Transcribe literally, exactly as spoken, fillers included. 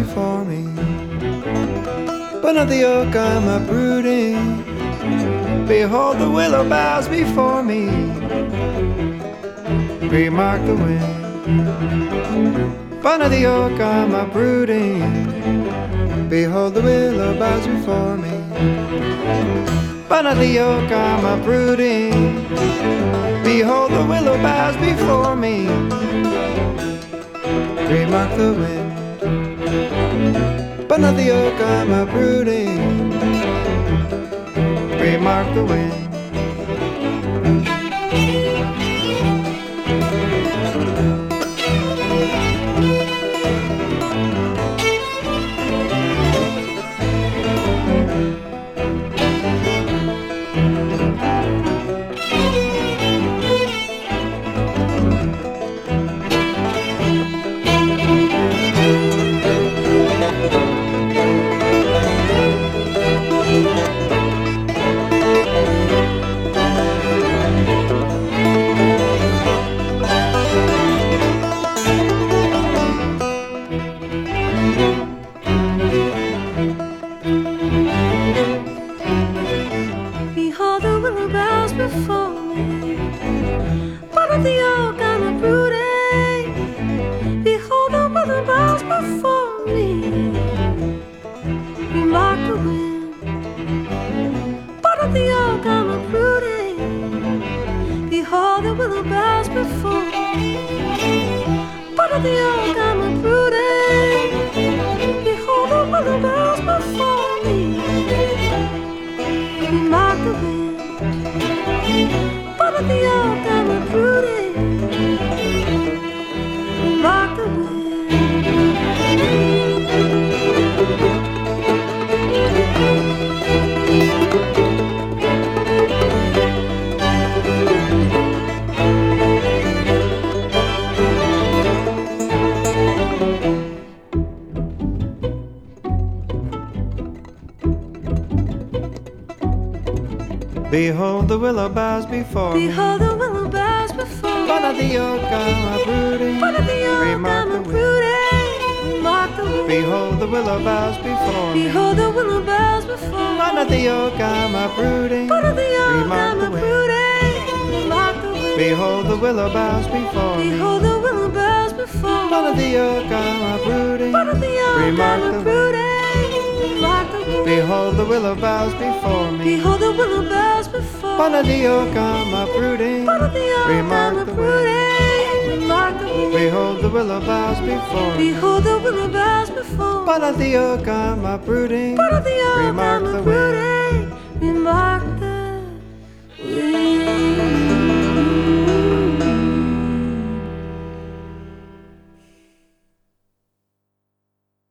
before me. Beneath the oak I'm uprooting. Behold the willow boughs before me. Remark the wind. Beneath the oak I'm uprooting. Behold the willow boughs before me. Beneath the oak I'm uprooting. Behold the willow boughs before me. Remark the wind. Beneath the oak I'm uprooting. Remark the wind. Behold the willow boughs before me. Beneath the oak I'm uprooting. Behold the willow boughs before me. Remark the wind. Beneath the oak I'm uprooting. Behold the willow boughs before me. Beneath the oak I'm uprooting. Behold the willow boughs before me. Remark the wind. Beneath the oak I'm uprooting. Remark the wind. Behold the willow boughs before me. Behold the willow boughs before me. Beneath the oak I'm uprooting. Beneath the oak Remark I'm the wind. uprooting. Remark the wind. Behold the willow boughs before me. Behold the willow boughs before me. Beneath the oak I'm uprooting. Beneath the oak Remark I'm the wind. uprooting. Remark the wind. Behold the willow boughs before me. Behold the willow boughs before me. Beneath the oak I'm uprooting. Beneath the oak Remark I'm the wind. uprooting. Remark the wind. Behold the willow boughs before me. Behold the willow boughs before me. Beneath the oak I'm uprooting. Beneath the oak Remark I'm the wind. uprooting. Remark the wind. Behold the willow boughs before me. Behold the willow boughs before me. Beneath the oak I'm uprooting. Beneath the oak Remark I'm the wind. uprooting. Remark